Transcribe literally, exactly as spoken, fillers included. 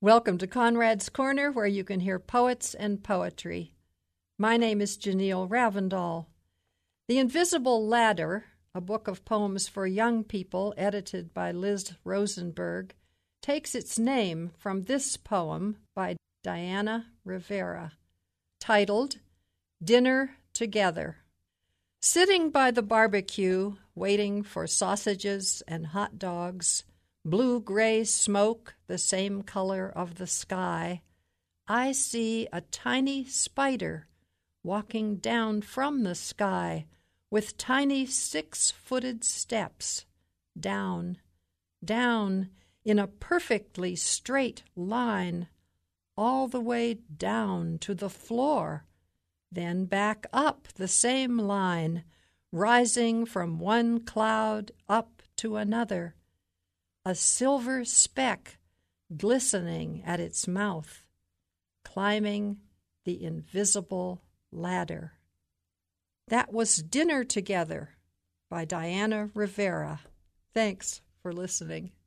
Welcome to Conrad's Corner, where you can hear poets and poetry. My name is Janelle Ravendall. The Invisible Ladder, a book of poems for young people edited by Liz Rosenberg, takes its name from this poem by Diana Rivera, titled Dinner Together. Sitting by the barbecue, waiting for sausages and hot dogs, blue-gray smoke the same color of the sky, I see a tiny spider walking down from the sky with tiny six-footed steps, down, down in a perfectly straight line, all the way down to the floor, then back up the same line, rising from one cloud up to another, a silver speck glistening at its mouth, climbing the invisible ladder. That was Dinner Together by Diana Rivera. Thanks for listening.